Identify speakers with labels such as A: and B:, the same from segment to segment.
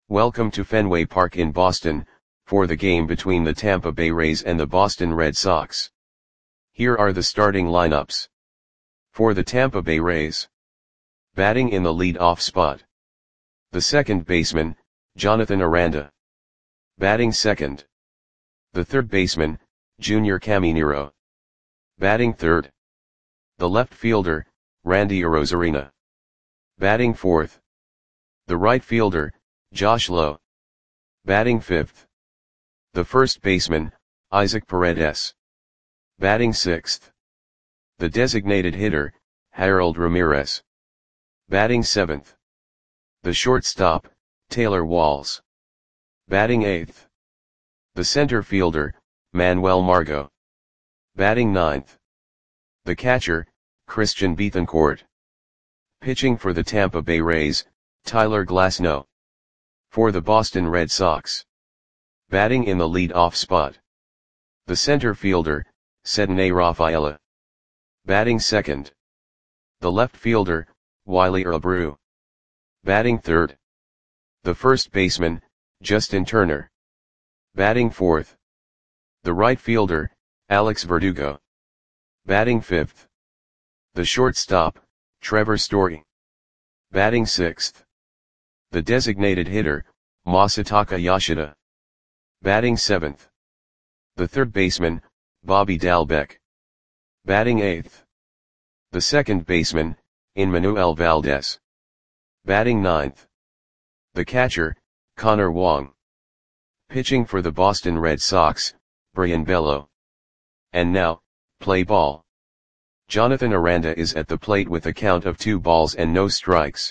A: Welcome to Fenway Park in Boston, for the game between the Tampa Bay Rays and the Boston Red Sox. Here are the starting lineups. For the Tampa Bay Rays. Batting in the lead-off spot. The second baseman, Jonathan Aranda. Batting second. The third baseman, Junior Caminero. Batting third. The left fielder, Randy Arozarena. Batting fourth. The right fielder, Josh Lowe. Batting fifth. The first baseman, Isaac Paredes. Batting sixth. The designated hitter, Harold Ramirez. Batting seventh. The shortstop, Taylor Walls. Batting eighth. The center fielder, Manuel Margot. Batting ninth. The catcher, Christian Bethancourt. Pitching for the Tampa Bay Rays, Tyler Glasnow. For the Boston Red Sox. Batting in the lead-off spot. The center fielder, Ceddanne Rafaela. Batting second. The left fielder, Wiley Abreu. Batting third. The first baseman, Justin Turner. Batting fourth. The right fielder, Alex Verdugo. Batting fifth. The shortstop, Trevor Story. Batting sixth. The designated hitter, Masataka Yoshida. Batting seventh. The third baseman, Bobby Dalbec. Batting eighth. The second baseman, Emmanuel Valdez. Batting ninth. The catcher, Connor Wong. Pitching for the Boston Red Sox, Brayan Bello. And now, play ball. Jonathan Aranda is at the plate with a count of 2 balls and no strikes.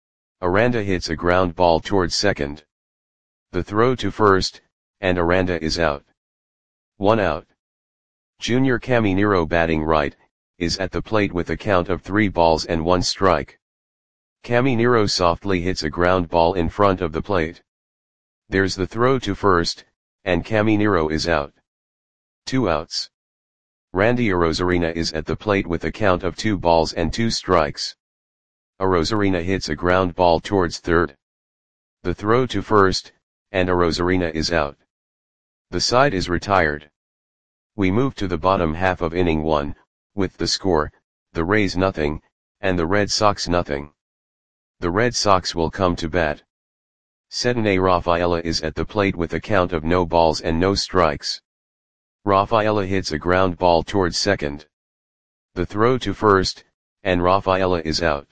A: Aranda hits a ground ball towards second. The throw to first, and Aranda is out. 1 out. Junior Caminero batting right, is at the plate with a count of 3 balls and 1 strike. Caminero softly hits a ground ball in front of the plate. There's the throw to first, and Caminero is out. 2 outs. Randy Arozarena is at the plate with a count of 2 balls and 2 strikes. Arozarena hits a ground ball towards third. The throw to first, and Arozarena is out. The side is retired. We move to the bottom half of inning 1, with the score, the Rays nothing, and the Red Sox nothing. The Red Sox will come to bat. Ceddanne Rafaela is at the plate with a count of no balls and no strikes. Rafaela hits a ground ball towards second. The throw to first, and Rafaela is out.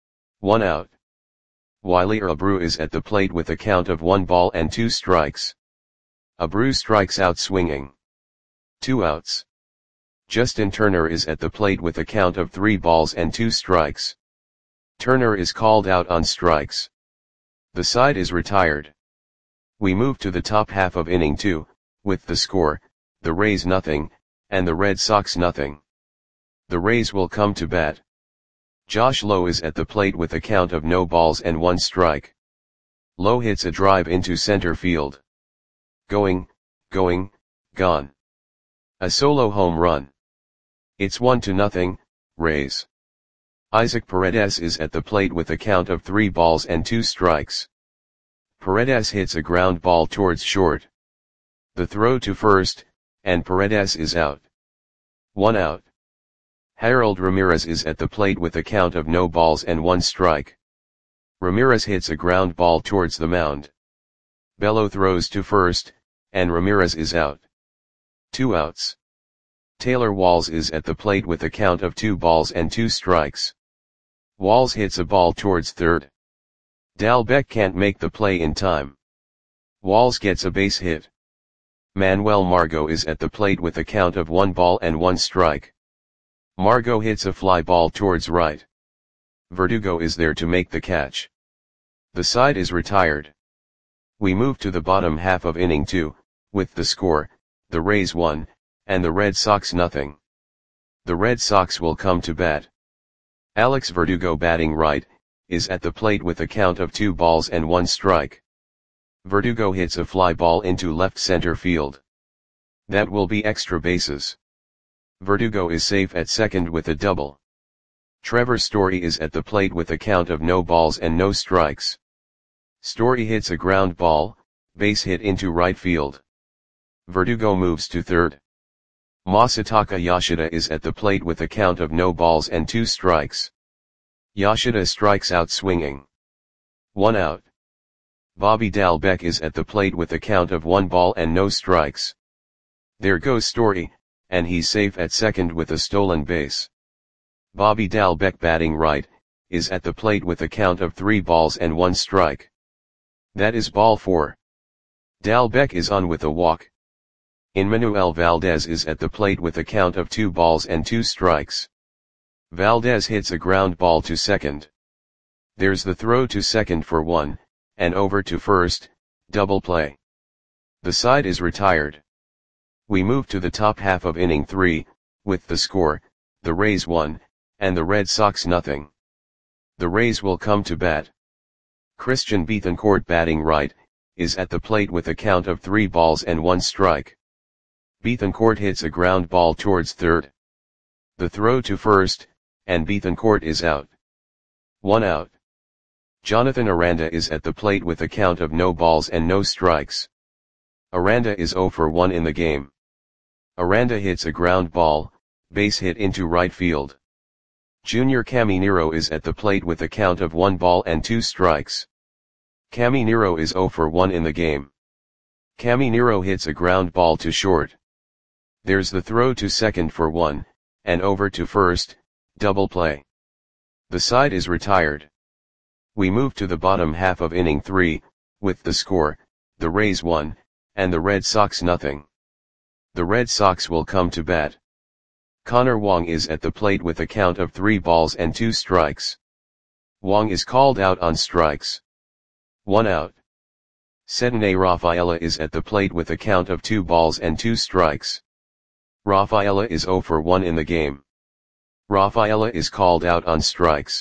A: 1 out. Wiley Abreu is at the plate with a count of 1 ball and 2 strikes. Abreu strikes out swinging. 2 outs. Justin Turner is at the plate with a count of 3 balls and 2 strikes. Turner is called out on strikes. The side is retired. We move to the top half of inning 2, with the score, the Rays nothing, and the Red Sox nothing. The Rays will come to bat. Josh Lowe is at the plate with a count of no balls and 1 strike. Lowe hits a drive into center field. Going, gone. A solo home run. It's 1-0, Rays. Isaac Paredes is at the plate with a count of 3 balls and 2 strikes. Paredes hits a ground ball towards short. The throw to first, and Paredes is out. 1 out. Harold Ramirez is at the plate with a count of no balls and 1 strike. Ramirez hits a ground ball towards the mound. Bello throws to first, and Ramirez is out. 2 outs. Taylor Walls is at the plate with a count of 2 balls and 2 strikes. Walls hits a ball towards third. Dalbec can't make the play in time. Walls gets a base hit. Manuel Margot is at the plate with a count of 1 ball and 1 strike. Margot hits a fly ball towards right. Verdugo is there to make the catch. The side is retired. We move to the bottom half of inning 2, with the score, the Rays 1, and the Red Sox nothing. The Red Sox will come to bat. Alex Verdugo batting right, is at the plate with a count of 2 balls and 1 strike. Verdugo hits a fly ball into left center field. That will be extra bases. Verdugo is safe at second with a double. Trevor Story is at the plate with a count of no balls and no strikes. Story hits a ground ball, base hit into right field. Verdugo moves to third. Masataka Yoshida is at the plate with a count of no balls and 2 strikes. Yoshida strikes out swinging. 1 out. Bobby Dalbec is at the plate with a count of 1 ball and no strikes. There goes Story, and he's safe at second with a stolen base. Bobby Dalbec, batting right, is at the plate with a count of 3 balls and 1 strike. That is ball 4. Dalbec is on with a walk. Emmanuel Valdez is at the plate with a count of 2 balls and 2 strikes. Valdez hits a ground ball to second. There's the throw to second for 1, and over to first, double play. The side is retired. We move to the top half of inning 3, with the score, the Rays 1, and the Red Sox nothing. The Rays will come to bat. Christian Bethancourt, batting right, is at the plate with a count of 3 balls and 1 strike. Bethancourt hits a ground ball towards third. The throw to first, and Bethancourt is out. 1 out. Jonathan Aranda is at the plate with a count of no balls and no strikes. Aranda is 0 for 1 in the game. Aranda hits a ground ball, base hit into right field. Junior Caminero is at the plate with a count of 1 ball and 2 strikes. Caminero is 0 for 1 in the game. Caminero hits a ground ball to short. There's the throw to second for 1, and over to first, double play. The side is retired. We move to the bottom half of inning 3, with the score, the Rays 1, and the Red Sox nothing. The Red Sox will come to bat. Connor Wong is at the plate with a count of 3 balls and 2 strikes. Wong is called out on strikes. 1 out. Cedene Rafaela is at the plate with a count of 2 balls and 2 strikes. Rafaela is 0 for 1 in the game. Rafaela is called out on strikes.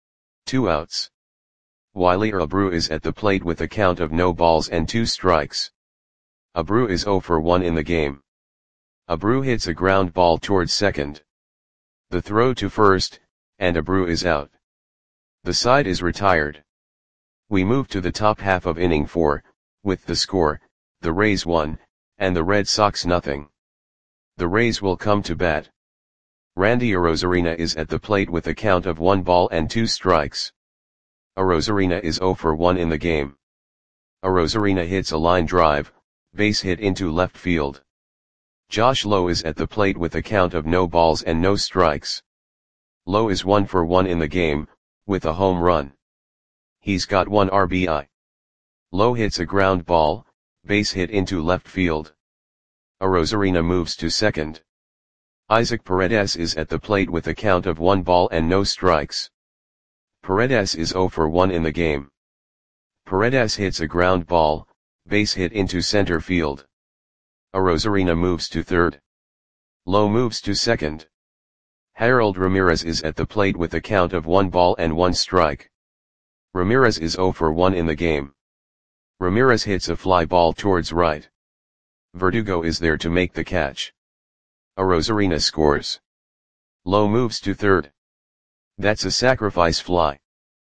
A: 2 outs. Wiley Abreu is at the plate with a count of no balls and 2 strikes. Abreu is 0 for 1 in the game. Abreu hits a ground ball towards second. The throw to first, and Abreu is out. The side is retired. We move to the top half of inning 4, with the score, the Rays 1, and the Red Sox nothing. The Rays will come to bat. Randy Arozarena is at the plate with a count of 1 ball and 2 strikes. Arozarena is 0 for 1 in the game. Arozarena hits a line drive, base hit into left field. Josh Lowe is at the plate with a count of no balls and no strikes. Lowe is 1 for 1 in the game, with a home run. He's got 1 RBI. Lowe hits a ground ball, base hit into left field. Arozarena moves to second. Isaac Paredes is at the plate with a count of 1 ball and no strikes. Paredes is 0 for 1 in the game. Paredes hits a ground ball, base hit into center field. Arozarena moves to third. Lowe moves to second. Harold Ramirez is at the plate with a count of 1 ball and 1 strike. Ramirez is 0 for 1 in the game. Ramirez hits a fly ball towards right. Verdugo is there to make the catch. Arozarena scores. Lowe moves to third. That's a sacrifice fly.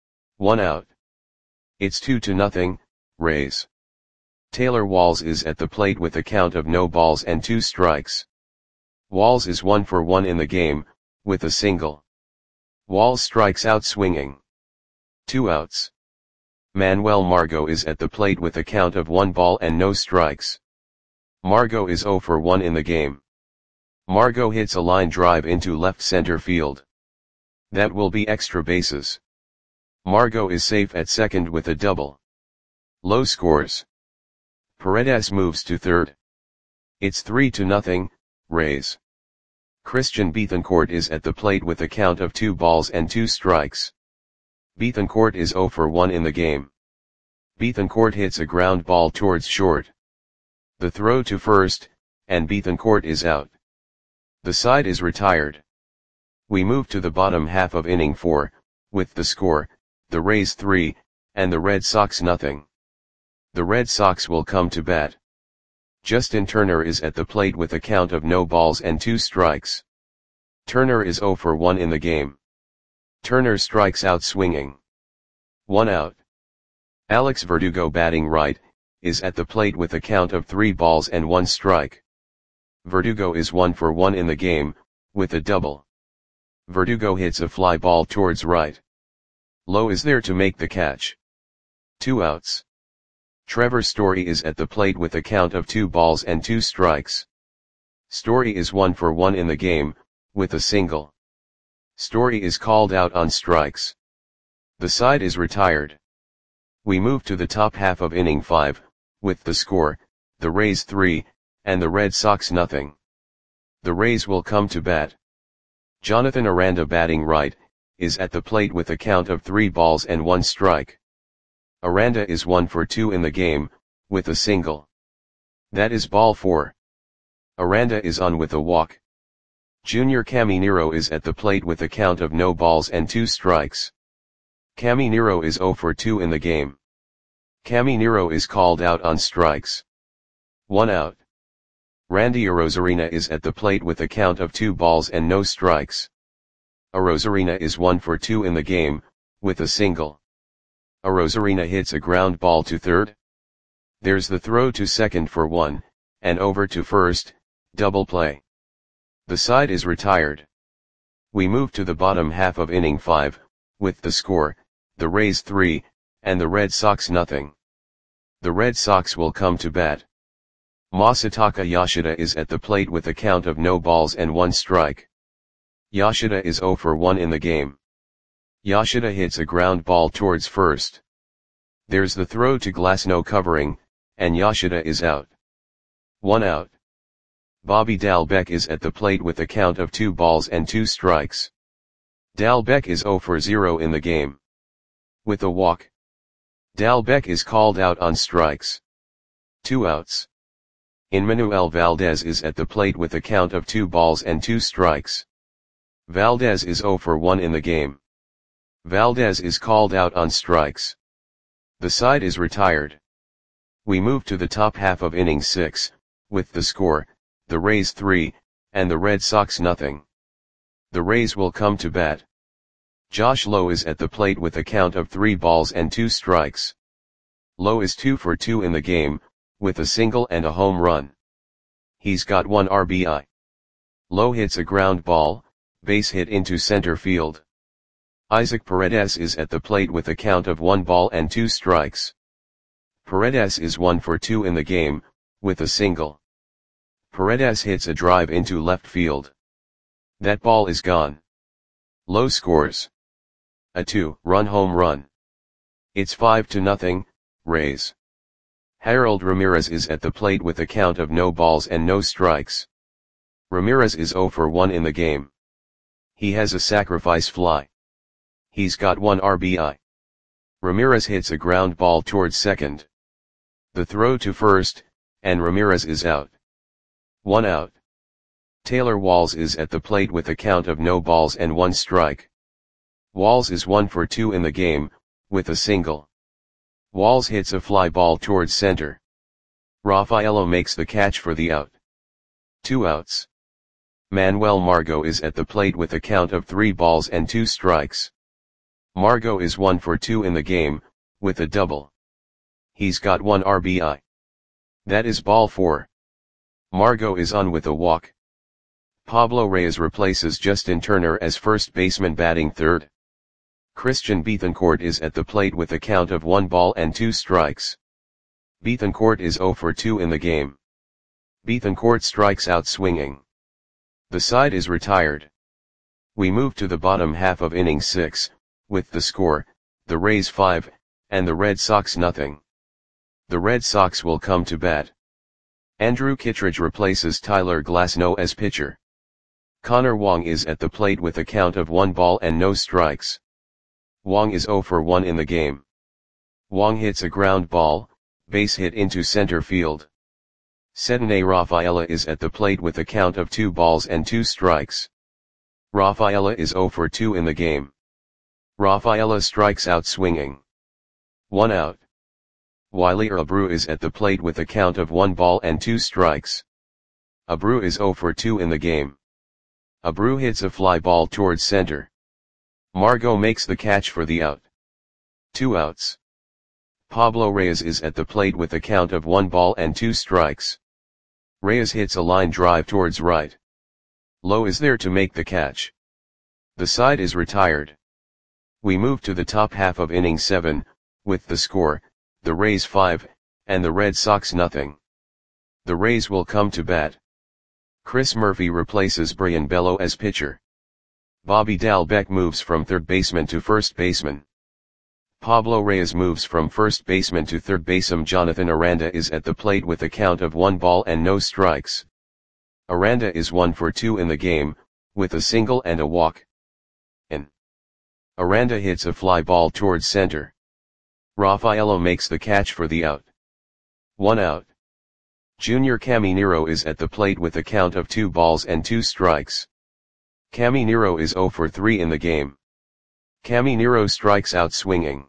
A: 1 out. It's 2-0, Rays. Taylor Walls is at the plate with a count of no balls and 2 strikes. Walls is 1 for 1 in the game, with a single. Walls strikes out swinging. 2 outs. Manuel Margot is at the plate with a count of 1 ball and no strikes. Margot is 0 for 1 in the game. Margot hits a line drive into left center field. That will be extra bases. Margot is safe at second with a double. Lowe scores. Paredes moves to third. It's 3-0, Rays. Christian Bethancourt is at the plate with a count of 2 balls and 2 strikes. Bethancourt is 0 for 1 in the game. Bethancourt hits a ground ball towards short. The throw to first, and Bethancourt is out. The side is retired. We move to the bottom half of inning 4, with the score, the Rays 3, and the Red Sox nothing. The Red Sox will come to bat. Justin Turner is at the plate with a count of no balls and 2 strikes. Turner is 0 for 1 in the game. Turner strikes out swinging. 1 out. Alex Verdugo batting right, is at the plate with a count of 3 balls and 1 strike. Verdugo is 1 for 1 in the game, with a double. Verdugo hits a fly ball towards right. Lowe is there to make the catch. 2 outs. Trevor Story is at the plate with a count of 2 balls and 2 strikes. Story is 1 for 1 in the game, with a single. Story is called out on strikes. The side is retired. We move to the top half of inning 5, with the score, the Rays 3, and the Red Sox nothing. The Rays will come to bat. Jonathan Aranda batting right, is at the plate with a count of 3 balls and 1 strike. Aranda is 1 for 2 in the game, with a single. That is ball 4. Aranda is on with a walk. Junior Caminero is at the plate with a count of no balls and 2 strikes. Caminero is 0 for 2 in the game. Caminero is called out on strikes. 1 out. Randy Arozarena is at the plate with a count of 2 balls and no strikes. Arozarena is 1 for 2 in the game, with a single. Arozarena hits a ground ball to third. There's the throw to second for 1, and over to first, double play. The side is retired. We move to the bottom half of inning 5, with the score, the Rays 3, and the Red Sox nothing. The Red Sox will come to bat. Masataka Yoshida is at the plate with a count of no balls and 1 strike. Yoshida is 0 for 1 in the game. Yoshida hits a ground ball towards first. There's the throw to Glasnow covering, and Yoshida is out. 1 out. Bobby Dalbec is at the plate with a count of 2 balls and 2 strikes. Dalbec is 0 for 0 in the game. With a walk. Dalbec is called out on strikes. 2 outs. Enmanuel Valdez is at the plate with a count of 2 balls and 2 strikes. Valdez is 0 for 1 in the game. Valdez is called out on strikes. The side is retired. We move to the top half of inning 6, with the score, the Rays 3, and the Red Sox nothing. The Rays will come to bat. Josh Lowe is at the plate with a count of 3 balls and 2 strikes. Lowe is 2 for 2 in the game, with a single and a home run. He's got 1 RBI. Lowe hits a ground ball, base hit into center field. Isaac Paredes is at the plate with a count of 1 ball and 2 strikes. Paredes is 1 for 2 in the game, with a single. Paredes hits a drive into left field. That ball is gone. Lowe scores a 2-run home run. It's 5-0, Rays. Harold Ramirez is at the plate with a count of no balls and no strikes. Ramirez is 0 for 1 in the game. He has a sacrifice fly. He's got 1 RBI. Ramirez hits a ground ball towards second. The throw to first, and Ramirez is out. 1 out. Taylor Walls is at the plate with a count of no balls and 1 strike. Walls is 1 for 2 in the game, with a single. Walls hits a fly ball towards center. Rafaelo makes the catch for the out. 2 outs. Manuel Margot is at the plate with a count of 3 balls and 2 strikes. Margot is 1 for 2 in the game, with a double. He's got 1 RBI. That is ball 4. Margot is on with a walk. Pablo Reyes replaces Justin Turner as first baseman batting third. Christian Bethancourt is at the plate with a count of 1 ball and 2 strikes. Bethancourt is 0 for 2 in the game. Bethancourt strikes out swinging. The side is retired. We move to the bottom half of inning 6, with the score, the Rays 5, and the Red Sox nothing. The Red Sox will come to bat. Andrew Kittredge replaces Tyler Glasnow as pitcher. Connor Wong is at the plate with a count of 1 ball and no strikes. Wong is 0 for 1 in the game. Wong hits a ground ball, base hit into center field. Sedene Rafaela is at the plate with a count of 2 balls and 2 strikes. Rafaela is 0 for 2 in the game. Rafaela strikes out swinging. 1 out. Wiley Abreu is at the plate with a count of 1 ball and 2 strikes. Abreu is 0 for 2 in the game. Abreu hits a fly ball towards center. Margot makes the catch for the out. 2 outs. Pablo Reyes is at the plate with a count of 1 ball and 2 strikes. Reyes hits a line drive towards right. Lowe is there to make the catch. The side is retired. We move to the top half of inning 7, with the score, the Rays 5, and the Red Sox nothing. The Rays will come to bat. Chris Murphy replaces Brian Bello as pitcher. Bobby Dalbec moves from third baseman to first baseman. Pablo Reyes moves from first baseman to third baseman. Jonathan Aranda is at the plate with a count of 1 ball and no strikes. Aranda is 1 for 2 in the game, with a single and a walk. Aranda hits a fly ball towards center. Rafaela makes the catch for the out. 1 out. Junior Caminero is at the plate with a count of 2 balls and 2 strikes. Caminero is 0 for 3 in the game. Caminero strikes out swinging.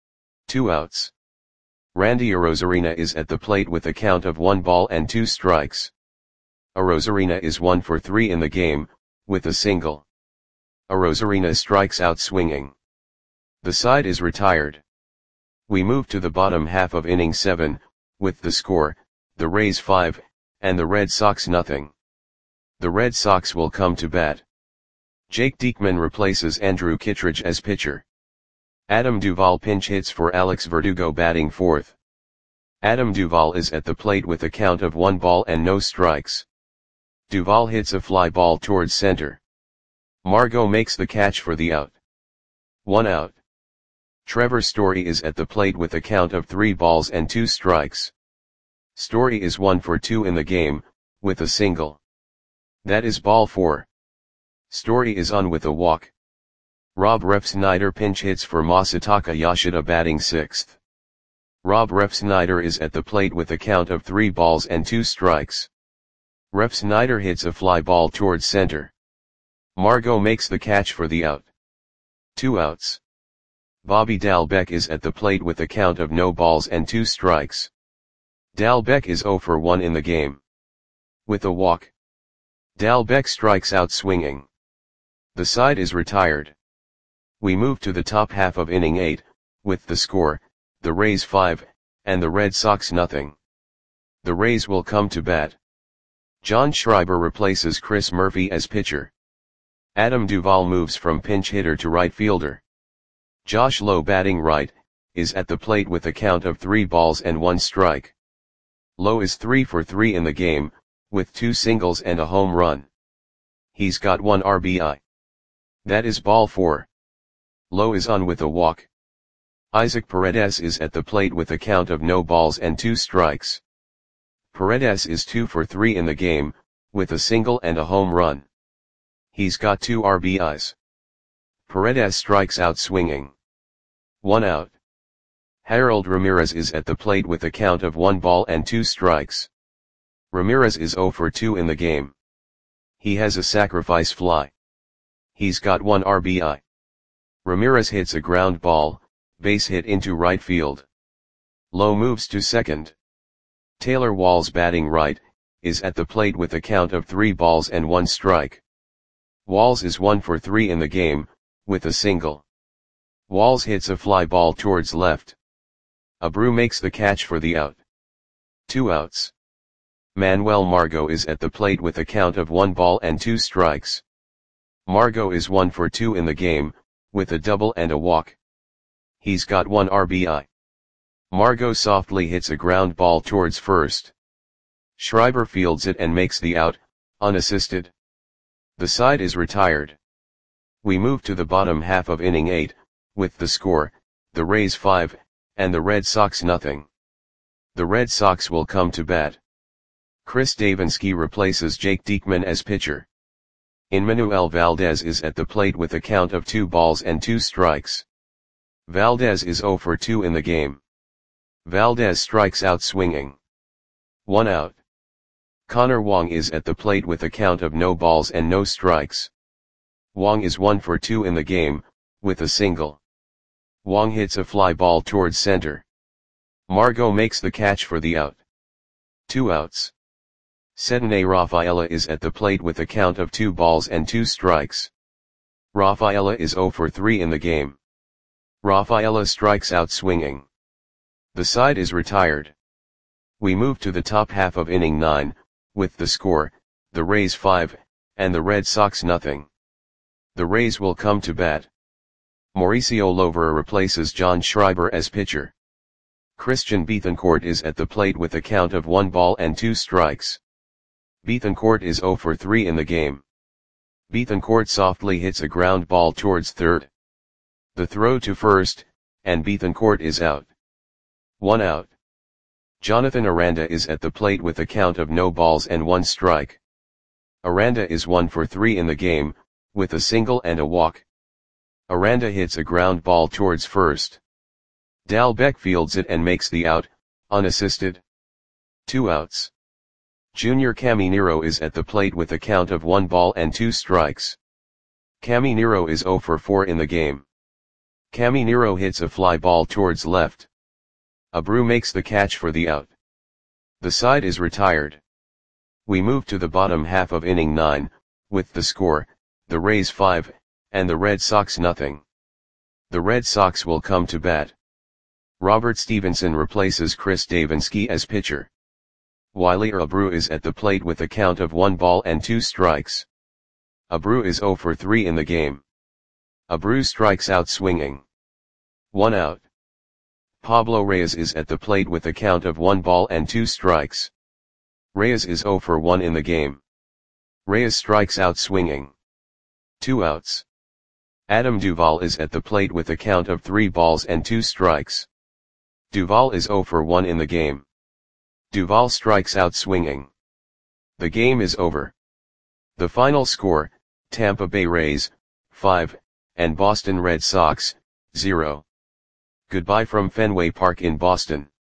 A: 2 outs. Randy Arozarena is at the plate with a count of 1 ball and 2 strikes. Arozarena is 1 for 3 in the game, with a single. Arozarena strikes out swinging. The side is retired. We move to the bottom half of inning 7, with the score, the Rays 5, and the Red Sox nothing. The Red Sox will come to bat. Jake Diekman replaces Andrew Kittredge as pitcher. Adam Duvall pinch hits for Alex Verdugo batting fourth. Adam Duvall is at the plate with a count of 1 ball and no strikes. Duvall hits a fly ball towards center. Margot makes the catch for the out. 1 out. Trevor Story is at the plate with a count of 3 balls and 2 strikes. Story is 1 for 2 in the game, with a single. That is ball 4. Story is on with a walk. Rob Refsnyder pinch hits for Masataka Yoshida batting sixth. Rob Refsnyder is at the plate with a count of 3 balls and 2 strikes. Refsnyder hits a fly ball towards center. Margot makes the catch for the out. 2 outs. Bobby Dalbec is at the plate with a count of no balls and 2 strikes. Dalbec is 0 for 1 in the game. With a walk. Dalbec strikes out swinging. The side is retired. We move to the top half of inning 8, with the score, the Rays 5, and the Red Sox nothing. The Rays will come to bat. John Schreiber replaces Chris Murphy as pitcher. Adam Duvall moves from pinch hitter to right fielder. Josh Lowe batting right, is at the plate with a count of 3 balls and 1 strike. Lowe is 3 for 3 in the game, with 2 singles and a home run. He's got 1 RBI. That is ball 4. Lowe is on with a walk. Isaac Paredes is at the plate with a count of no balls and 2 strikes. Paredes is 2 for 3 in the game, with a single and a home run. He's got 2 RBIs. Paredes strikes out swinging. 1 out. Harold Ramirez is at the plate with a count of 1 ball and 2 strikes. Ramirez is 0 for 2 in the game. He has a sacrifice fly. He's got 1 RBI. Ramirez hits a ground ball, base hit into right field. Lowe moves to second. Taylor Walls batting right, is at the plate with a count of 3 balls and 1 strike. Walls is 1 for 3 in the game, with a single. Walls hits a fly ball towards left. Abreu makes the catch for the out. 2 outs. Manuel Margot is at the plate with a count of 1 ball and 2 strikes. Margot is 1 for 2 in the game, with a double and a walk. He's got 1 RBI. Margot softly hits a ground ball towards first. Schreiber fields it and makes the out, unassisted. The side is retired. We move to the bottom half of inning 8, with the score, the Rays 5, and the Red Sox nothing. The Red Sox will come to bat. Chris Davinsky replaces Jake Diekman as pitcher. Emmanuel Valdez is at the plate with a count of 2 balls and 2 strikes. Valdez is 0 for 2 in the game. Valdez strikes out swinging. 1 out. Connor Wong is at the plate with a count of no balls and no strikes. Wong is 1 for 2 in the game, with a single. Wong hits a fly ball towards center. Margot makes the catch for the out. 2 outs. Sedene Rafaela is at the plate with a count of 2 balls and 2 strikes. Rafaela is 0 for 3 in the game. Rafaela strikes out swinging. The side is retired. We move to the top half of inning 9, with the score, the Rays 5, and the Red Sox nothing. The Rays will come to bat. Mauricio Llovera replaces John Schreiber as pitcher. Christian Bethancourt is at the plate with a count of 1 ball and 2 strikes. Bethancourt is 0 for 3 in the game. Bethancourt softly hits a ground ball towards third. The throw to first, and Bethancourt is out. 1 out. Jonathan Aranda is at the plate with a count of no balls and 1 strike. Aranda is 1 for 3 in the game, with a single and a walk. Aranda hits a ground ball towards first. Dalbec fields it and makes the out, unassisted. 2 outs. Junior Caminero is at the plate with a count of 1 ball and 2 strikes. Caminero is 0 for 4 in the game. Caminero hits a fly ball towards left. Abreu makes the catch for the out. The side is retired. We move to the bottom half of inning 9, with the score, the Rays 5, and the Red Sox nothing. The Red Sox will come to bat. Robert Stevenson replaces Chris Davinsky as pitcher. Wilyer Abreu is at the plate with a count of 1 ball and 2 strikes. Abreu is 0 for 3 in the game. Abreu strikes out swinging. 1 out. Pablo Reyes is at the plate with a count of 1 ball and 2 strikes. Reyes is 0 for 1 in the game. Reyes strikes out swinging. 2 outs. Adam Duvall is at the plate with a count of 3 balls and 2 strikes. Duvall is 0 for 1 in the game. Duvall strikes out swinging. The game is over. The final score, Tampa Bay Rays, 5, and Boston Red Sox, 0. Goodbye from Fenway Park in Boston.